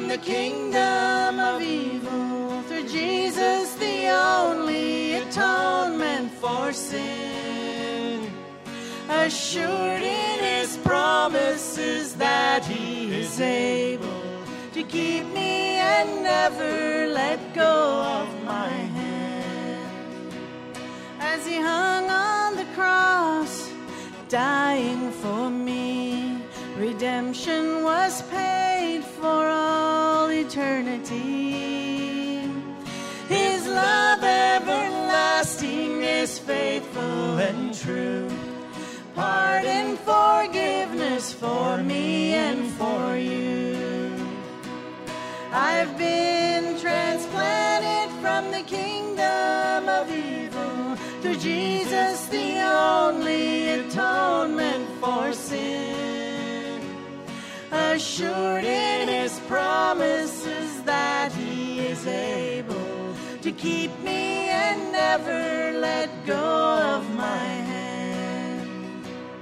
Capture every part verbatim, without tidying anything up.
from the kingdom of evil through Jesus, the only atonement for sin. Assured in his promises that he is able to keep me and never let go of my hand. As he hung on the cross, dying for me, redemption was paid for all eternity. His love everlasting is faithful and true. Pardon, forgiveness for me and for you. I've been transplanted from the kingdom of evil through Jesus, the only atonement for sin. Assured in his promises that he is able to keep me and never let go of my hand.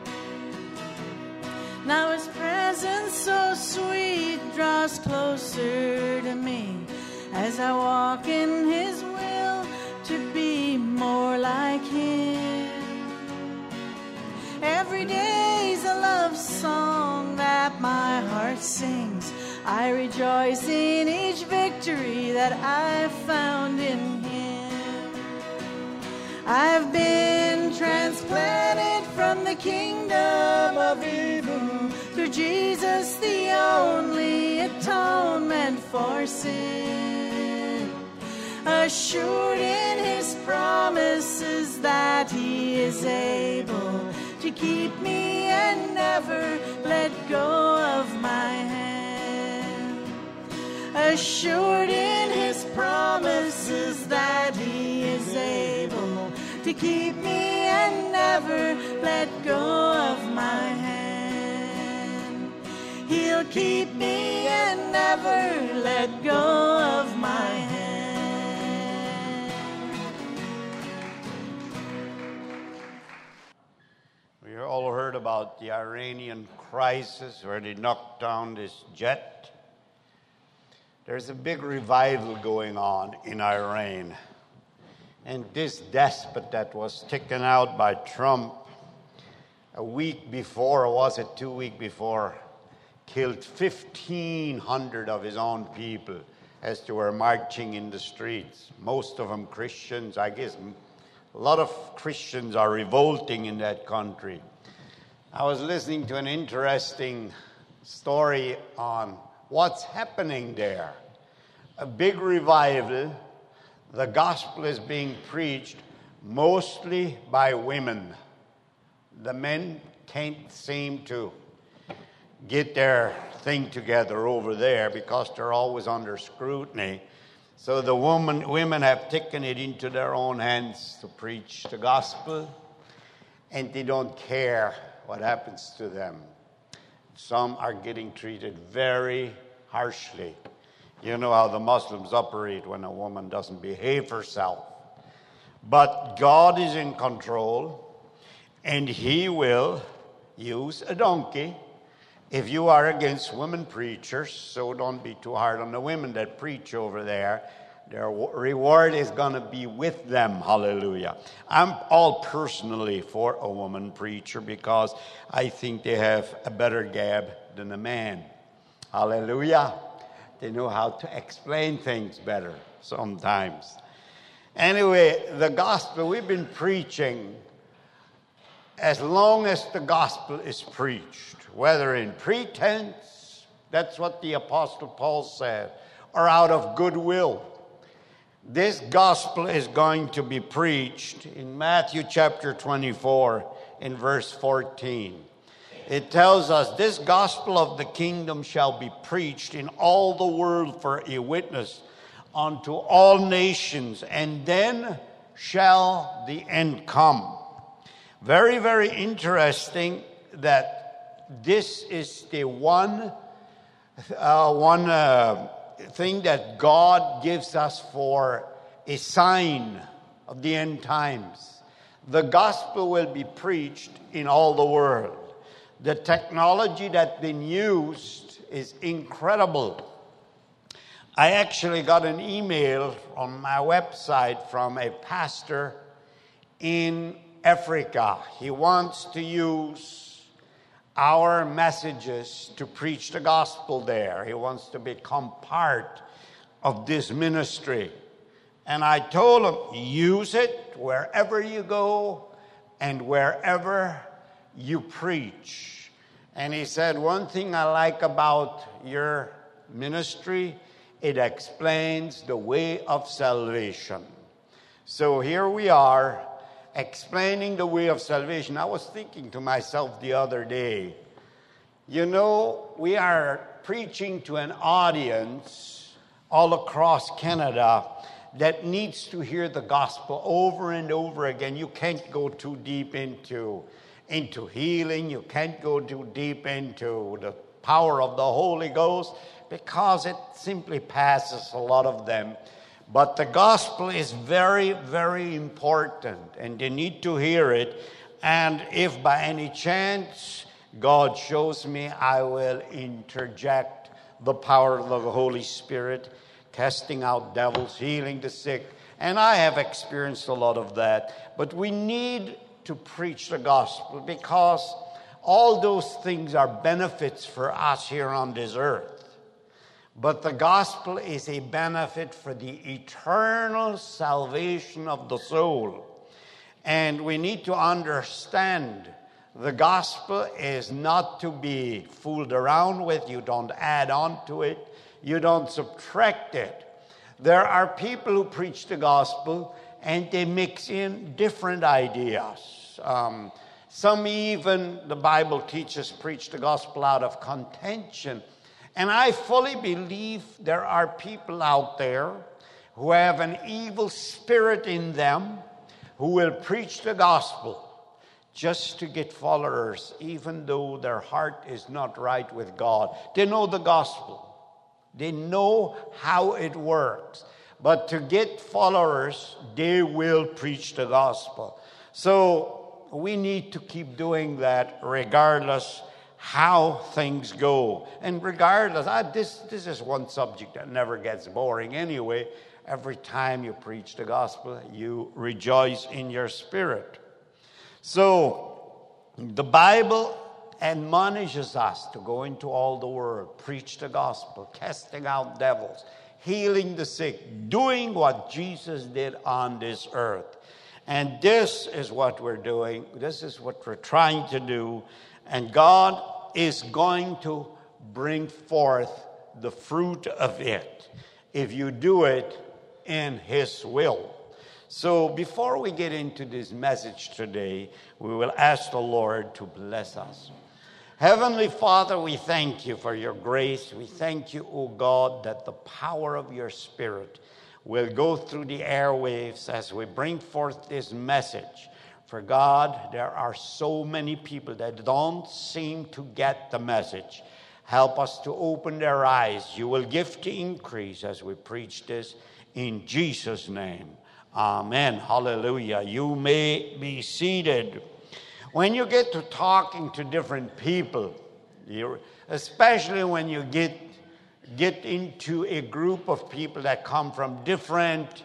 Now his presence so sweet draws closer to me as I walk in his will to be more like him. Every day's a love song that my heart sings. I rejoice in each victory that I've found in him. I've been transplanted from the kingdom of evil through Jesus, the only atonement for sin. Assured in his promises that he is able to keep me and never let go of my hand. Assured in his promises that he is able to keep me and never let go of my hand. He'll keep me and never let go of my hand. We all heard about the Iranian crisis where they knocked down this jet. There's a big revival going on in Iran. And this despot that was taken out by Trump a week before, or was it two weeks before, killed fifteen hundred of his own people as they were marching in the streets. Most of them Christians. I guess a lot of Christians are revolting in that country. I was listening to an interesting story on what's happening there. A big revival. The gospel is being preached mostly by women. The men can't seem to get their thing together over there because they're always under scrutiny. So the woman, women have taken it into their own hands to preach the gospel, and they don't care what happens to them. Some are getting treated very harshly. You know how the Muslims operate when a woman doesn't behave herself. But God is in control, and he will use a donkey if you are against women preachers. So don't be too hard on the women that preach over there. Their reward is going to be with them. Hallelujah. I'm all personally for a woman preacher because I think they have a better gab than a man. Hallelujah. They know how to explain things better sometimes. Anyway, the gospel we've been preaching, as long as the gospel is preached, whether in pretense, that's what the Apostle Paul said, or out of goodwill. This gospel is going to be preached in Matthew chapter twenty-four in verse fourteen. It tells us, this gospel of the kingdom shall be preached in all the world for a witness unto all nations, and then shall the end come. Very, very interesting that this is the one, uh, one uh, thing that God gives us for a sign of the end times. The gospel will be preached in all the world. The technology that's been used is incredible. I actually got an email on my website from a pastor in Africa. He wants to use our messages to preach the gospel there. He wants to become part of this ministry. And I told him, use it wherever you go and wherever you preach. And he said, one thing I like about your ministry, it explains the way of salvation. So here we are, explaining the way of salvation. I was thinking to myself the other day, you know, we are preaching to an audience all across Canada that needs to hear the gospel over and over again. You can't go too deep into, into healing. You can't go too deep into the power of the Holy Ghost, because it simply passes a lot of them. But the gospel is very, very important, and they need to hear it. And if by any chance God shows me, I will interject the power of the Holy Spirit, casting out devils, healing the sick. And I have experienced a lot of that. But we need to preach the gospel, because all those things are benefits for us here on this earth. But the gospel is a benefit for the eternal salvation of the soul. And we need to understand the gospel is not to be fooled around with. You don't add on to it. You don't subtract it. There are people who preach the gospel and they mix in different ideas. Um, some even, the Bible teaches, preach the gospel out of contention. And I fully believe there are people out there who have an evil spirit in them who will preach the gospel just to get followers, even though their heart is not right with God. They know the gospel. They know how it works. But to get followers, they will preach the gospel. So we need to keep doing that regardless how things go. And regardless, I, this, this is one subject that never gets boring anyway. Every time you preach the gospel, you rejoice in your spirit. So the Bible admonishes us to go into all the world, preach the gospel, casting out devils, healing the sick, doing what Jesus did on this earth. And this is what we're doing. This is what we're trying to do. And God is going to bring forth the fruit of it if you do it in His will. So before we get into this message today, we will ask the Lord to bless us. Heavenly Father, we thank you for your grace. We thank you, O God, that the power of your Spirit will go through the airwaves as we bring forth this message. For God, there are so many people that don't seem to get the message. Help us to open their eyes. You will give the increase as we preach this in Jesus' name. Amen. Hallelujah. You may be seated. When you get to talking to different people, you, especially when you get, get into a group of people that come from different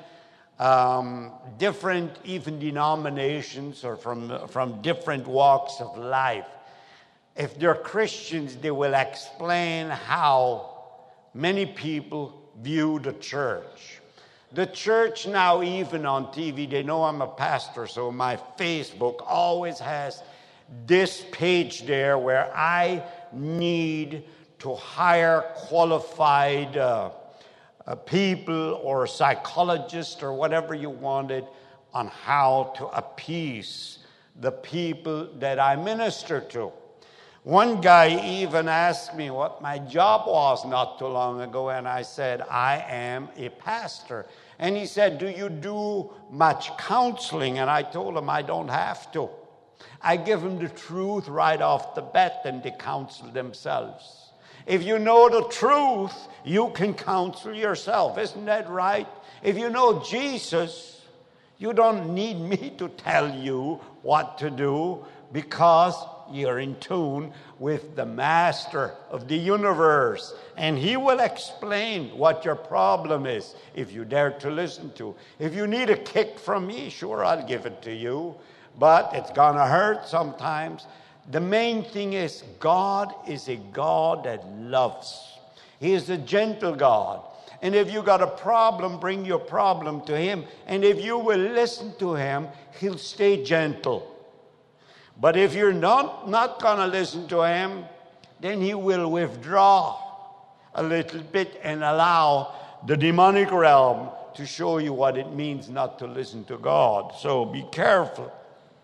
Um, different even denominations or from, from different walks of life. If they're Christians, they will explain how many people view the church. The church now, even on T V, they know I'm a pastor, so my Facebook always has this page there where I need to hire qualified uh, Uh, people or psychologists or whatever you wanted on how to appease the people that I minister to. One guy even asked me what my job was not too long ago, and I said, I am a pastor. And he said, do you do much counseling? And I told him I don't have to. I give them the truth right off the bat, and they counsel themselves. If you know the truth, you can counsel yourself. Isn't that right? If you know Jesus, you don't need me to tell you what to do, because you're in tune with the master of the universe. And he will explain what your problem is if you dare to listen to. If you need a kick from me, sure, I'll give it to you. But it's going to hurt sometimes. The main thing is God is a God that loves. He is a gentle God. And if you got a problem, bring your problem to him. And if you will listen to him, he'll stay gentle. But if you're not, not going to listen to him, then he will withdraw a little bit and allow the demonic realm to show you what it means not to listen to God. So be careful.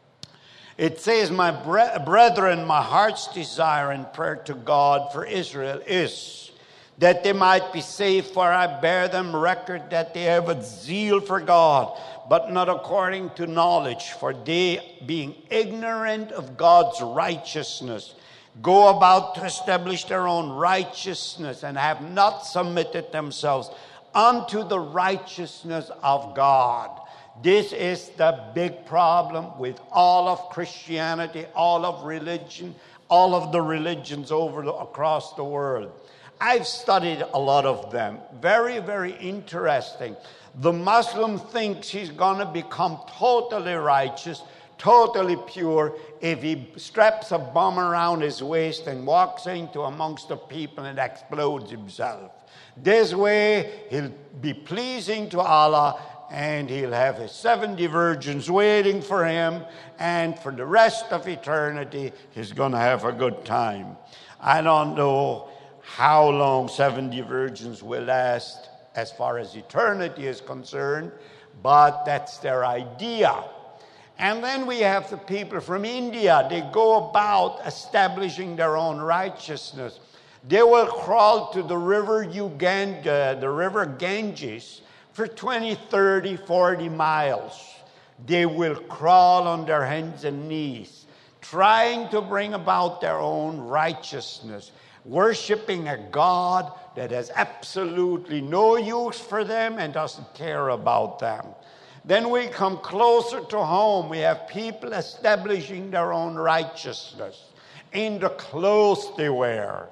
It says, my bre- brethren, my heart's desire and prayer to God for Israel is that they might be saved, for I bear them record that they have a zeal for God, but not according to knowledge. For they, being ignorant of God's righteousness, go about to establish their own righteousness, and have not submitted themselves unto the righteousness of God. This is the big problem with all of Christianity, all of religion, all of the religions over the, across the world. I've studied a lot of them. Very, very interesting. The Muslim thinks he's going to become totally righteous, totally pure, if he straps a bomb around his waist and walks into amongst the people and explodes himself. This way, he'll be pleasing to Allah, and he'll have his seventy virgins waiting for him, and for the rest of eternity, he's going to have a good time. I don't know how long seventy virgins will last as far as eternity is concerned, but that's their idea. And then we have the people from India. They go about establishing their own righteousness. They will crawl to the river Uganda, the river Ganges, for twenty, thirty, forty miles. They will crawl on their hands and knees, trying to bring about their own righteousness, worshiping a God that has absolutely no use for them and doesn't care about them. Then we come closer to home. We have people establishing their own righteousness in the clothes they wear,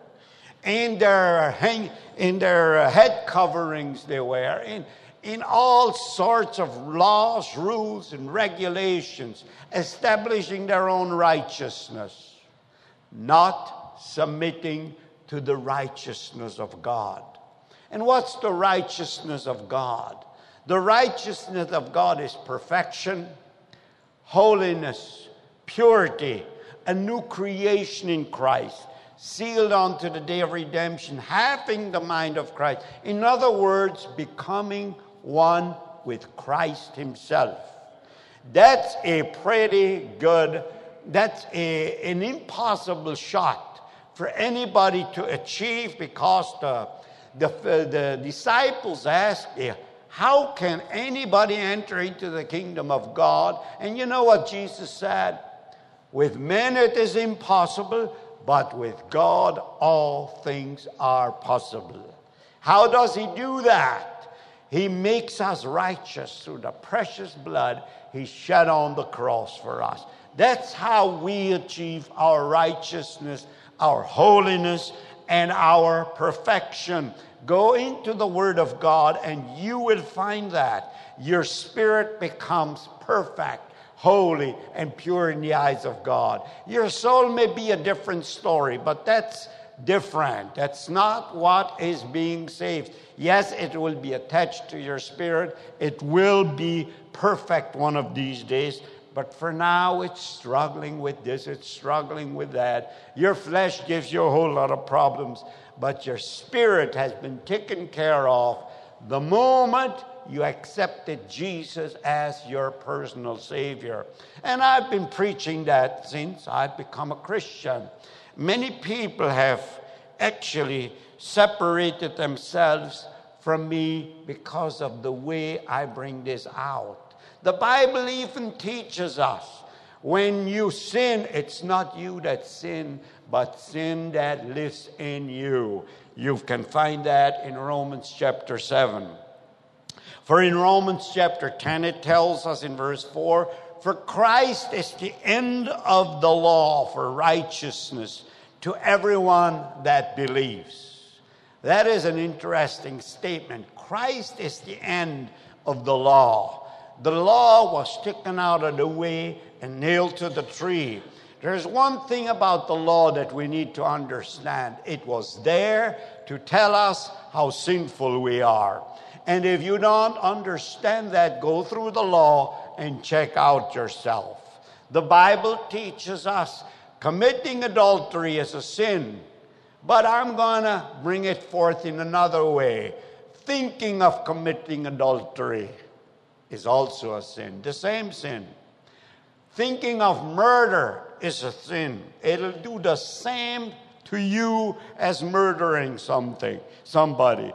in their hang, in their head coverings they wear, in, in all sorts of laws, rules, and regulations, establishing their own righteousness, not submitting to the righteousness of God. And what's the righteousness of God? The righteousness of God is perfection, holiness, purity, a new creation in Christ, sealed unto the day of redemption, having the mind of Christ. In other words, becoming one with Christ himself. That's a pretty good, that's a, an impossible shot for anybody to achieve, because the, the, the disciples asked, how can anybody enter into the kingdom of God? And you know what Jesus said? With men it is impossible, but with God all things are possible. How does he do that? He makes us righteous through the precious blood he shed on the cross for us. That's how we achieve our righteousness, our holiness, and our perfection. Go into the Word of God and you will find that your spirit becomes perfect, holy, and pure in the eyes of God. Your soul may be a different story, but that's different. That's not what is being saved. Yes, it will be attached to your spirit. It will be perfect one of these days. But for now, it's struggling with this, it's struggling with that. Your flesh gives you a whole lot of problems, but your spirit has been taken care of the moment you accepted Jesus as your personal Savior. And I've been preaching that since I've become a Christian. Many people have actually separated themselves from me because of the way I bring this out. The Bible even teaches us, when you sin, it's not you that sin, but sin that lives in you. You can find that in Romans chapter seven. For in Romans chapter ten, it tells us in verse four, For Christ is the end of the law for righteousness to everyone that believes. That is an interesting statement. Christ is the end of the law. The law was taken out of the way and nailed to the tree. There's one thing about the law that we need to understand. It was there to tell us how sinful we are. And if you don't understand that, go through the law and check out yourself. The Bible teaches us committing adultery is a sin. But I'm going to bring it forth in another way. Thinking of committing adultery is also a sin, the same sin. Thinking of murder is a sin. It'll do the same to you as murdering something, somebody.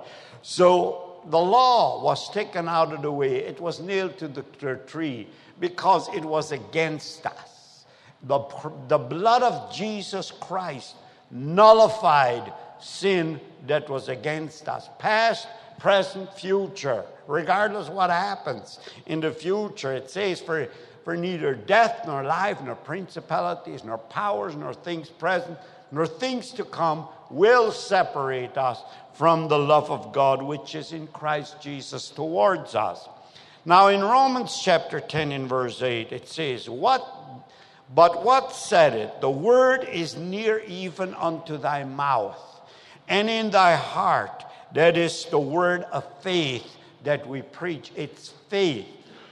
So the law was taken out of the way. It was nailed to the, the tree because it was against us. The, the blood of Jesus Christ nullified sin that was against us. Past, present, future. Regardless of what happens in the future, it says, for, for neither death, nor life, nor principalities, nor powers, nor things present, nor things to come will separate us from the love of God, which is in Christ Jesus towards us. Now in Romans chapter ten in verse eight, it says, "What? But what said it? The word is near even unto thy mouth, and in thy heart." That is the word of faith that we preach. It's faith.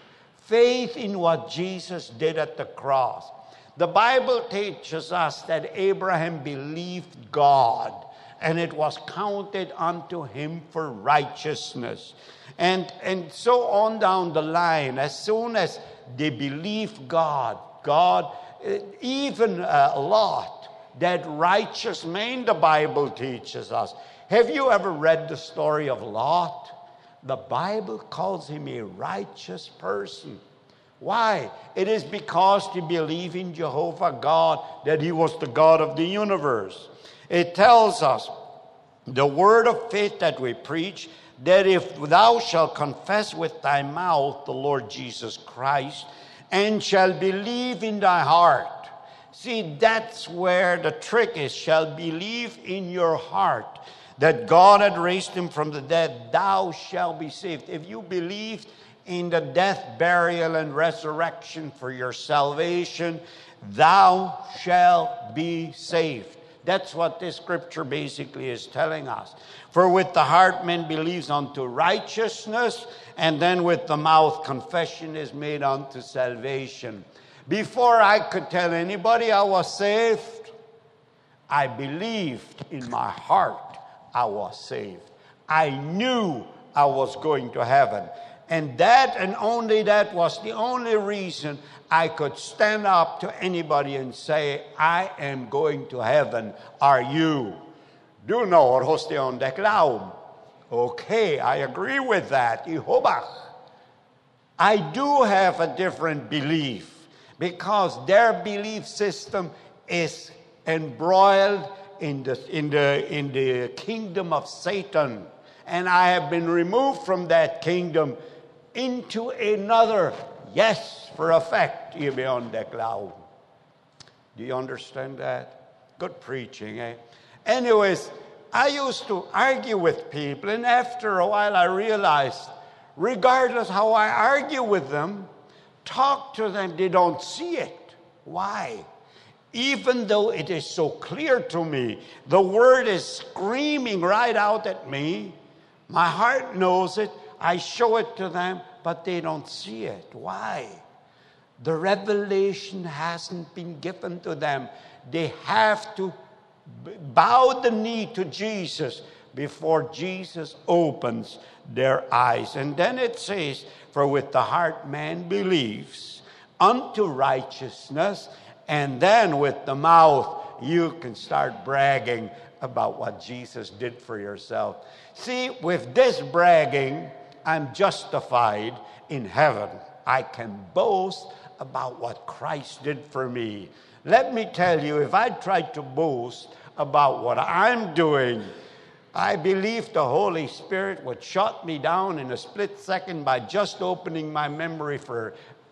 Faith in what Jesus did at the cross. The Bible teaches us that Abraham believed God, and it was counted unto him for righteousness. And, and so on down the line, as soon as they believed God, God, even uh, Lot, that righteous man, the Bible teaches us. Have you ever read the story of Lot? The Bible calls him a righteous person. Why? It is because he believed in Jehovah God, that he was the God of the universe. It tells us, the word of faith that we preach, that if thou shalt confess with thy mouth the Lord Jesus Christ, and shall believe in thy heart. See, that's where the trick is. Shall believe in your heart that God had raised him from the dead, thou shalt be saved. If you believe in the death, burial, and resurrection for your salvation, thou shalt be saved. That's what this scripture basically is telling us. For with the heart man believes unto righteousness, and then with the mouth confession is made unto salvation. Before I could tell anybody I was saved, I believed in my heart I was saved. I knew I was going to heaven. And that and only that was the only reason I could stand up to anybody and say, I am going to heaven. Are you? Du når hos de ånde glauben. Okay, I agree with that. Ihobach. I do have a different belief because their belief system is embroiled in the, in the, in the kingdom of Satan. And I have been removed from that kingdom into another. Yes, for effect, ihr beyond the cloud. Do you understand that? Good preaching, eh? Anyways, I used to argue with people, and after a while I realized, regardless how I argue with them, talk to them, they don't see it. Why? Even though it is so clear to me, the word is screaming right out at me, my heart knows it, I show it to them, but they don't see it. Why? The revelation hasn't been given to them. They have to bow the knee to Jesus before Jesus opens their eyes. And then it says, for with the heart man believes unto righteousness, and then with the mouth you can start bragging about what Jesus did for yourself. See, with this bragging, I'm justified in heaven. I can boast about what Christ did for me. Let me tell you, if I tried to boast about what I'm doing, I believe the Holy Spirit would shut me down in a split second by just opening my memory for,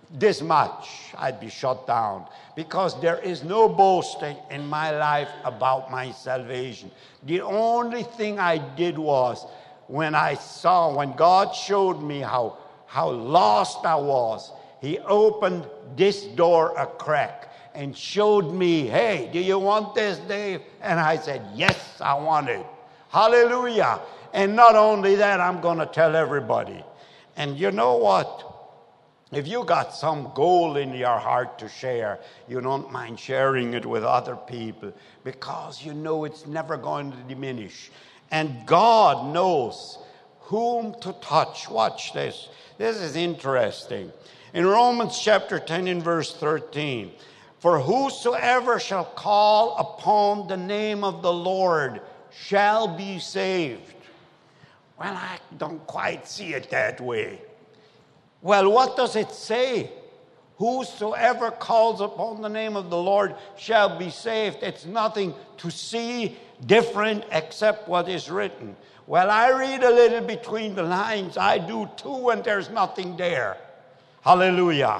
this much, I'd be shut down. Because there is no boasting in my life about my salvation. The only thing I did was when I saw, when God showed me how, how lost I was, he opened this door a crack and showed me, hey, do you want this, Dave? And I said, yes, I want it. Hallelujah. And not only that, I'm going to tell everybody. And you know what? If you got some gold in your heart to share, you don't mind sharing it with other people because you know it's never going to diminish. And God knows whom to touch. Watch this. This is interesting. In Romans chapter ten and verse thirteen, for whosoever shall call upon the name of the Lord shall be saved. Well, I don't quite see it that way. Well, what does it say? Whosoever calls upon the name of the Lord shall be saved. It's nothing to see different except what is written. Well, I read a little between the lines. I do too, and there's nothing there. Hallelujah.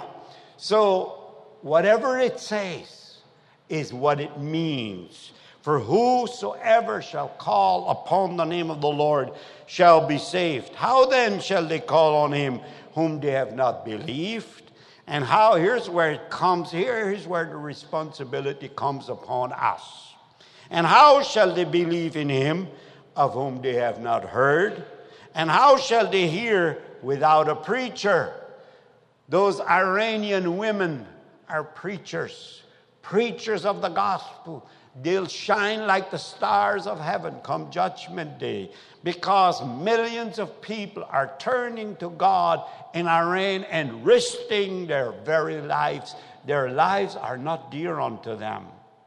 So, whatever it says is what it means. For whosoever shall call upon the name of the Lord shall be saved. How then shall they call on him whom they have not believed? And how, here's where it comes, here's where the responsibility comes upon us. And how shall they believe in him of whom they have not heard? And how shall they hear without a preacher? Those Iranian women are preachers, preachers of the gospel. They'll shine like the stars of heaven come Judgment Day because millions of people are turning to God in Iran and risking their very lives. Their lives are not dear unto them.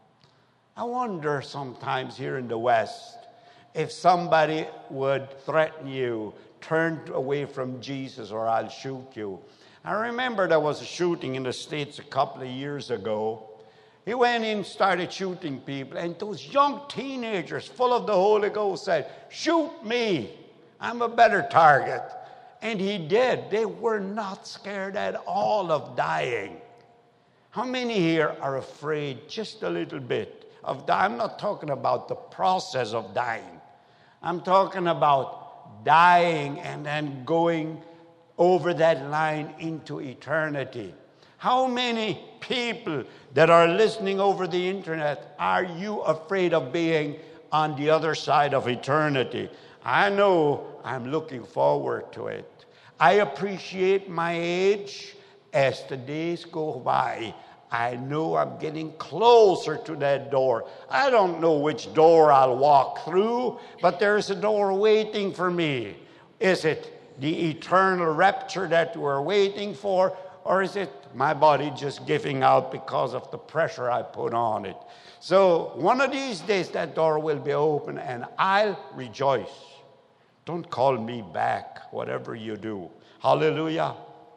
I wonder sometimes here in the West if somebody would threaten you, turn away from Jesus or I'll shoot you. I remember there was a shooting in the States a couple of years ago. He went in, started shooting people, and those young teenagers full of the Holy Ghost said, shoot me, I'm a better target. And he did. They were not scared at all of dying. How many here are afraid just a little bit of dying? I'm not talking about the process of dying. I'm talking about dying and then going over that line into eternity. How many people that are listening over the internet are you afraid of being on the other side of eternity? I know I'm looking forward to it. I appreciate my age as the days go by. I know I'm getting closer to that door. I don't know which door I'll walk through, but there's a door waiting for me. Is it the eternal rapture that we're waiting for? Or is it my body just giving out because of the pressure I put on it? So one of these days that door will be open and I'll rejoice. Don't call me back, whatever you do. Hallelujah.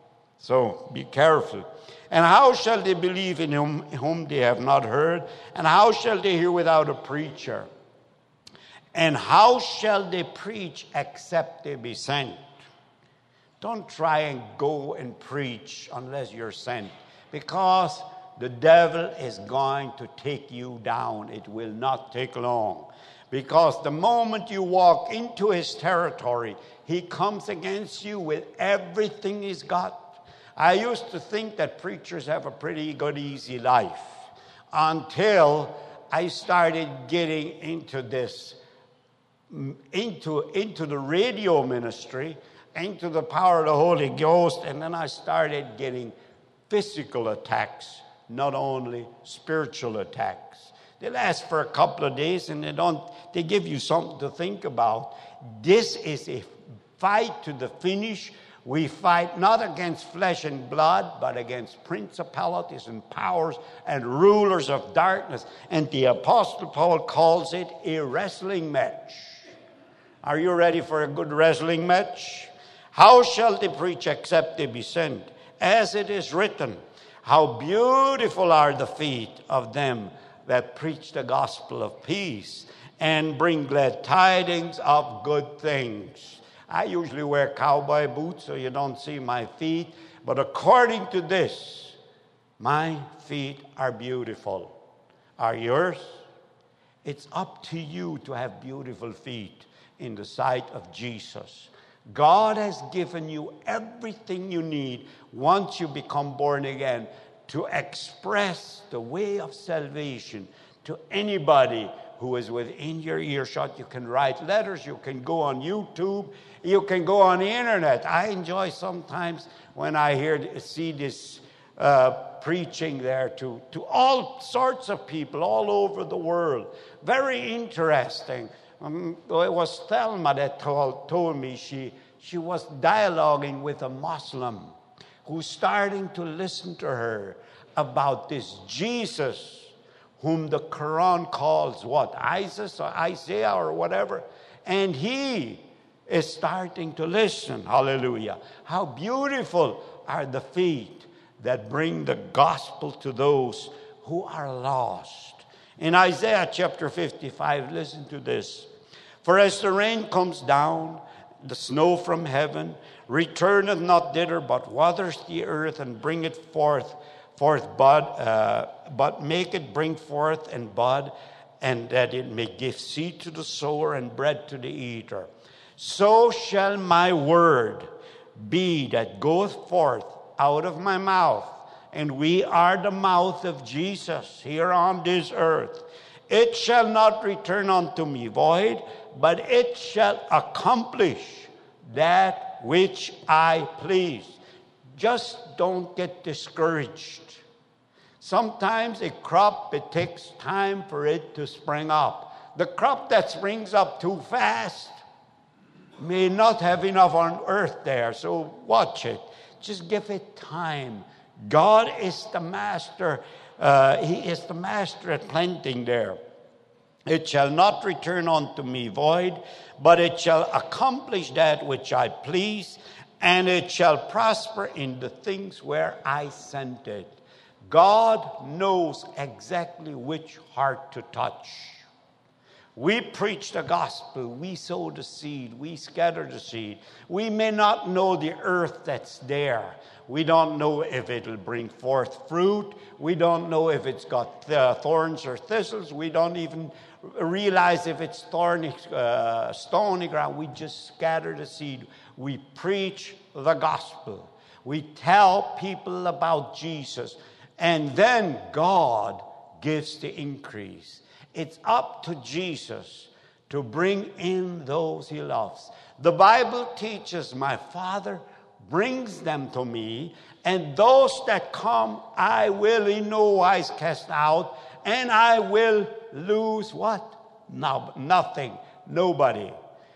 So be careful. And how shall they believe in whom, whom they have not heard? And how shall they hear without a preacher? And how shall they preach except they be sent? Don't try and go and preach unless you're sent, because the devil is going to take you down. It will not take long, because the moment you walk into his territory, he comes against you with everything he's got. I used to think that preachers have a pretty good, easy life until I started getting into this, into, into the radio ministry, into the power of the Holy Ghost, and then I started getting physical attacks, not only spiritual attacks. They last for a couple of days, and they don't. They give you something to think about. This is a fight to the finish. We fight not against flesh and blood, but against principalities and powers and rulers of darkness. And the Apostle Paul calls it a wrestling match. Are you ready for a good wrestling match? How shall they preach except they be sent? As it is written, how beautiful are the feet of them that preach the gospel of peace and bring glad tidings of good things. I usually wear cowboy boots so you don't see my feet, But according to this, my feet are beautiful. Are yours? It's up to you to have beautiful feet in the sight of Jesus. God has given you everything you need once you become born again to express the way of salvation to anybody who is within your earshot. You can write letters, you can go on YouTube, you can go on the internet. I enjoy sometimes when I hear see this uh, preaching there to, to all sorts of people all over the world. Very interesting. Um, it was Thelma that told, told me she, she was dialoguing with a Muslim who's starting to listen to her about this Jesus whom the Quran calls what? Isis or Isaiah or whatever. And he is starting to listen. Hallelujah. How beautiful are the feet that bring the gospel to those who are lost. In Isaiah chapter fifty-five, listen to this. For as the rain comes down, the snow from heaven, returneth not thither, but waters the earth and bringeth forth forth bud, uh, but make it bring forth and bud, and that it may give seed to the sower and bread to the eater. So shall my word be that goeth forth out of my mouth. And we are the mouth of Jesus here on this earth. It shall not return unto me void, but it shall accomplish that which I please. Just don't get discouraged. Sometimes a crop, it takes time for it to spring up. The crop that springs up too fast may not have enough on earth there, so watch it. Just give it time. God is the master. Uh, he is the master at planting there. It shall not return unto me void, but it shall accomplish that which I please, and it shall prosper in the things where I sent it. God knows exactly which heart to touch. We preach the gospel, we sow the seed, we scatter the seed. We may not know the earth that's there. We don't know if it'll bring forth fruit. We don't know if it's got uh, thorns or thistles. We don't even realize if it's thorny, uh, stony ground. We just scatter the seed. We preach the gospel. We tell people about Jesus. And then God gives the increase. It's up to Jesus to bring in those he loves. The Bible teaches, my Father brings them to me, and those that come I will in no wise cast out, and I will lose what? No, nothing, nobody.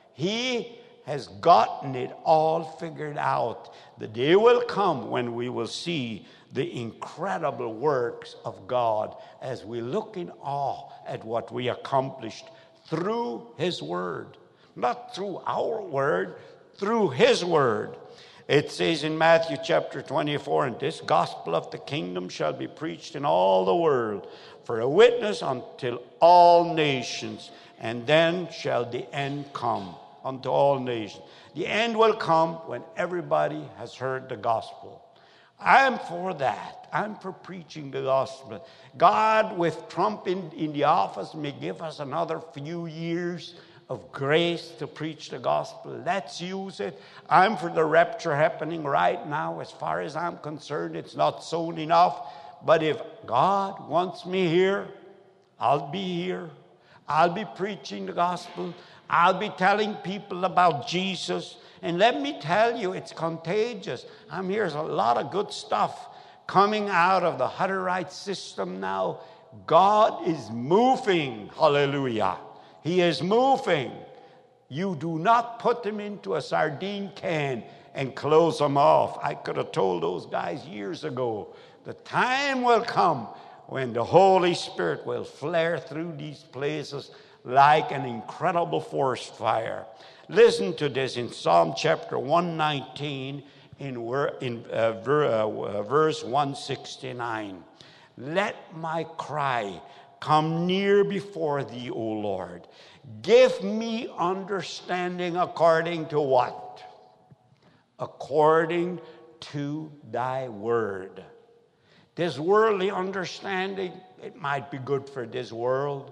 He has gotten it all figured out. The day will come when we will see the incredible works of God as we look in awe at what we accomplished through his word. Not through our word, through his word. It says in Matthew chapter twenty-four, and this gospel of the kingdom shall be preached in all the world for a witness until all nations, and then shall the end come unto all nations. The end will come when everybody has heard the gospel. I'm for that. I'm for preaching the gospel. God, with Trump in, in the office, may give us another few years of grace to preach the gospel. Let's use it. I'm for the rapture happening right now. As far as I'm concerned, it's not soon enough. But if God wants me here, I'll be here. I'll be preaching the gospel. I'll be telling people about Jesus. And let me tell you, it's contagious. I'm here's a lot of good stuff coming out of the Hutterite system now. God is moving. Hallelujah. He is moving. You do not put them into a sardine can and close them off. I could have told those guys years ago. The time will come when the Holy Spirit will flare through these places like an incredible forest fire. Listen to this in Psalm chapter one nineteen in, in uh, verse one sixty-nine. Let my cry come near before thee, O Lord. Give me understanding according to what? According to thy word. This worldly understanding, it might be good for this world,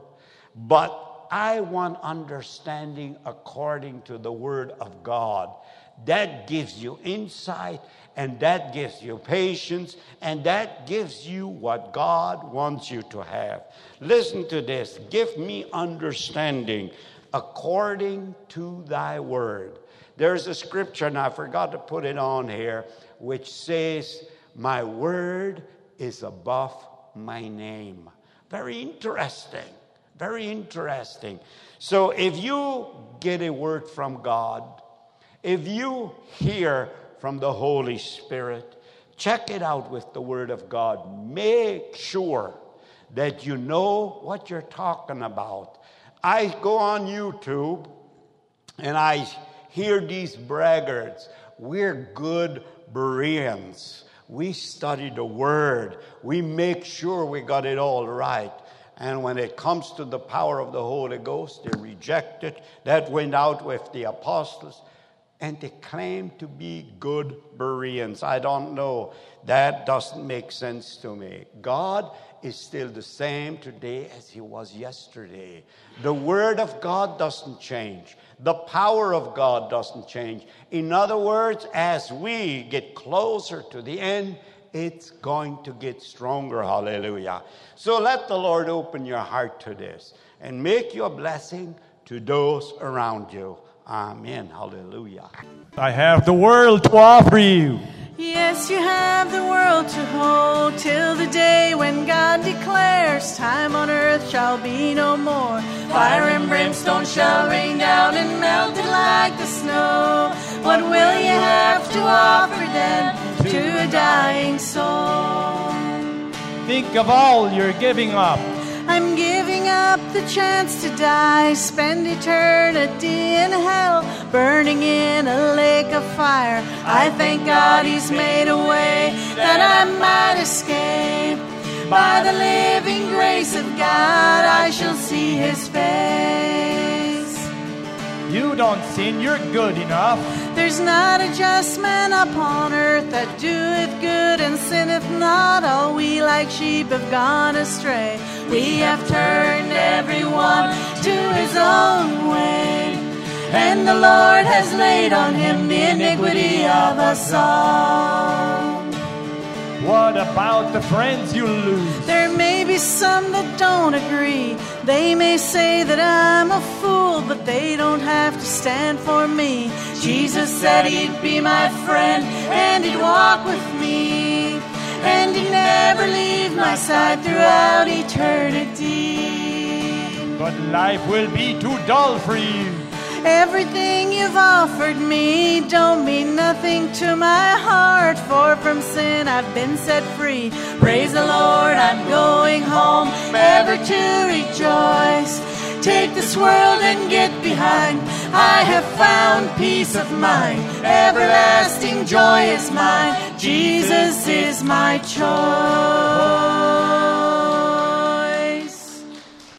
but I want understanding according to the word of God. That gives you insight, and that gives you patience, and that gives you what God wants you to have. Listen to this. Give me understanding according to thy word. There's a scripture, and I forgot to put it on here, which says, my word is above my name. Very interesting. Very interesting. So if you get a word from God, if you hear from the Holy Spirit, check it out with the Word of God. Make sure that you know what you're talking about. I go on YouTube and I hear these braggarts. We're good Bereans. We study the Word. We make sure we got it all right. And when it comes to the power of the Holy Ghost, they reject it. That went out with the apostles. And they claim to be good Bereans. I don't know. That doesn't make sense to me. God is still the same today as he was yesterday. The Word of God doesn't change. The power of God doesn't change. In other words, as we get closer to the end, it's going to get stronger. Hallelujah. So let the Lord open your heart to this and make you a blessing to those around you. Amen. Hallelujah. I have the world to offer you. Yes, you have the world to hold till the day when God declares time on earth shall be no more. Fire and brimstone shall rain down and melt it like the snow. What will you have to offer then to a dying soul? Think of all you're giving up. I'm giving up the chance to die, spend eternity in hell, burning in a lake of fire. I thank God he's made a way that I might escape. By the living grace of God, I shall see his face. You don't sin, you're good enough. There's not a just man upon earth that doeth good and sinneth not. All we like sheep have gone astray. We have turned everyone to his own way, and the Lord has laid on him the iniquity of us all. What about the friends you lose? There may be some that don't agree. They may say that I'm a fool, but they don't have to stand for me. Jesus said he'd be my friend and he'd walk with me, and he'd never leave my side throughout eternity. But life will be too dull for you. Everything you've offered me don't mean nothing to my heart, for from sin I've been set free. Praise the Lord, I'm going home, ever to rejoice. Take this world and get behind. I have found peace of mind. Everlasting joy is mine. Jesus is my choice.